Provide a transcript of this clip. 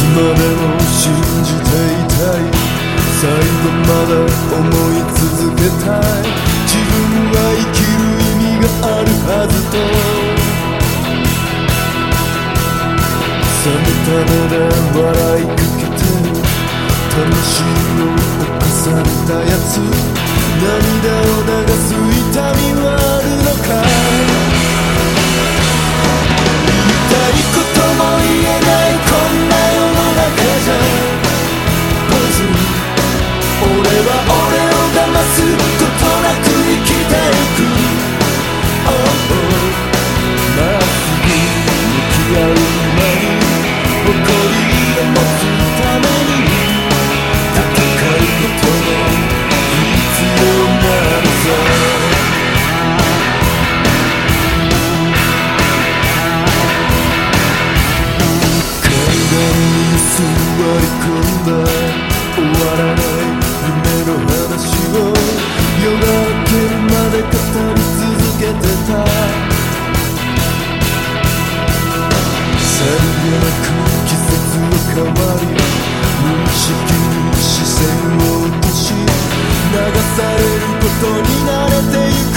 までも信じていたい、最後まで思い続けたい、自分は生きる意味があるはずと、冷めた目で笑いかけて魂を侵されたやつ、涙を流す痛みはあるのか、言いたいことも言えないこんな世の中じゃ、ポーズ俺は俺を騙すことなく生きてゆく、まっすぐ向き合う前に誇りを持つために戦うことも必要なのさ。階段に座り込んだ終わらない夢の話を夜が明けるまで語り続けてた、さりげなく季節は変わり、無意識に視線を落とし流されることに慣れていく。